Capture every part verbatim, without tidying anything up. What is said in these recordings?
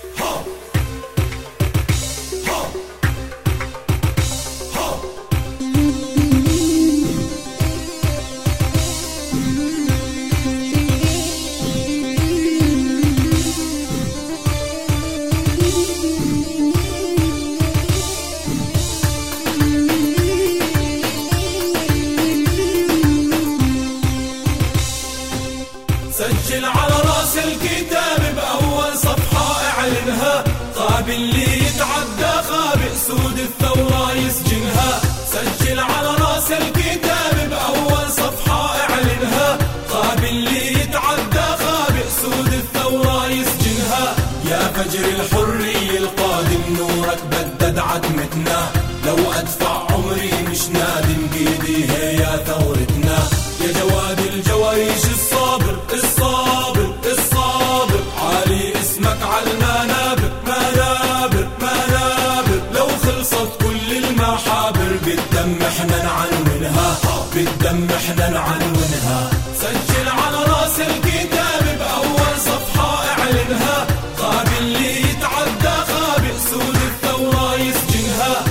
سجل على راس الكتاب بأول صفحة اعلنها، قابل لي يتعدى خابئ سود الثورة يسجنها. سجل على راس الكتاب بأول صفحة اعلنها، قابل لي يتعدى خابئ سود الثورة يسجنها. يا فجر الحرية القادم نورك بدد عتمتنا، لو أدفع عمري مش نادم بإيديه يا ثورتنا. يا جواد الجوايش الصابر الصابر الصابر، عالي اسمك على المنابر منابر منابر. لو خلصت كل المحابر بالدم احنا نعنونها، بالدم احنا نعنونها. سجل على راس الكتاب بأول صفحة اعلنها، قابل لي يتعدى خابئ سود الثورة يسجنها.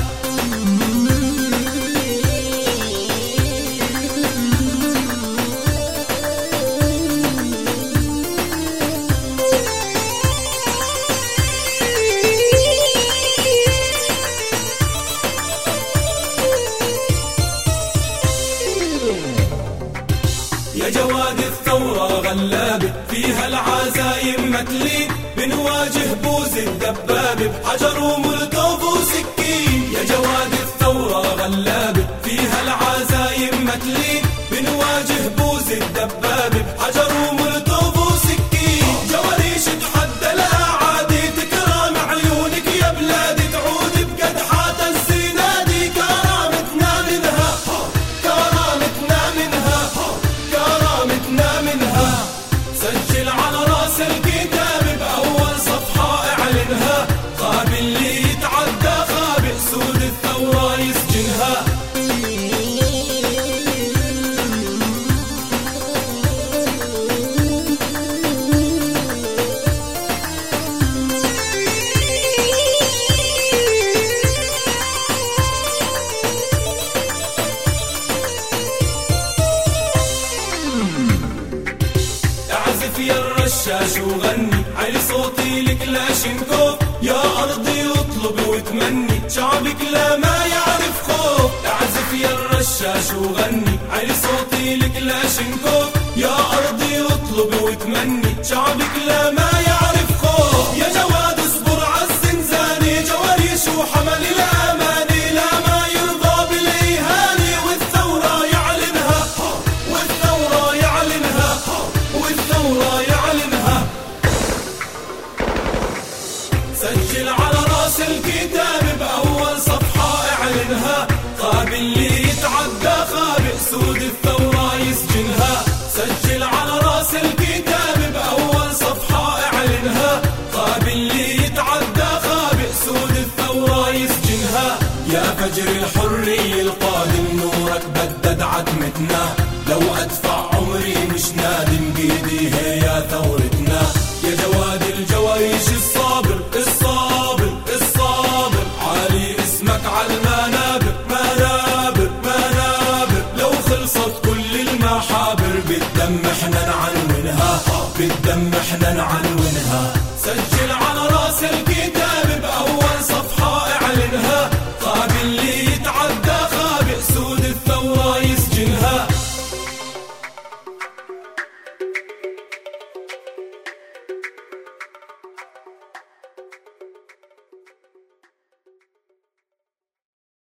يا جواد الثورة غلابة فيها العزايم متلين، بنواجه بوز الدبابة بحجر ومولوتوف وسكين. يا جواد الثورة غلابة فيها العزايم متلين، بنواجه بوز الدبابة بحجر ومولوتوف وسكين. جواريش تحدى الأعادي تكرام عيونك يا بلادي، تعود بقدحات الزنادي. كرامتنا منها كرامتنا منها كرامتنا منها. سجل على راس الكتاب بأول صفحة اعلنها، قابل لي يتعدى خابئ سود الثورة يسجنها. اعزف يا الرشاش وغني، علي صوتي لكلاشينكوف. يا أرضي اطلب وتمني، شعبك لا ما يعرف خوف. اعزف يا الرشاش وغني، علي صوتي لكلاشينكوف. يا أرضي اطلب وتمني، شعبك لا ما يعرف خوف. يا جواد اصبر عالزنزاني، جواريش وحمل الأماني، لا ما يرضى بالإهاني. والثورة يعلنها والثورة يعلنها والثورة يعلنها. سجل على راس الكتاب بأول صفحة اعلنها، قابل لي يتعدى خابئ سود الثورة يسجنها. سجل على راس الكتاب بأول صفحة اعلنها، قابل لي يتعدى خابئ سود الثورة يسجنها. يا فجر الحرية القادم نورك بدد عتمتنا، لو أدفع عمري مش نادم بإيديه يا ثورتنا. يا جواد الجوايش الصابر الصابر الصابر، عالي اسمك على المنابر منابر منابر. لو خلصت كل المحابر بالدم احنا نعنونها، بالدم احنا نعنونها. سجل على راس الكتاب بأول صفحة اعلنها، قابل لي يتعدى خابئ سود الثورة يسجنها.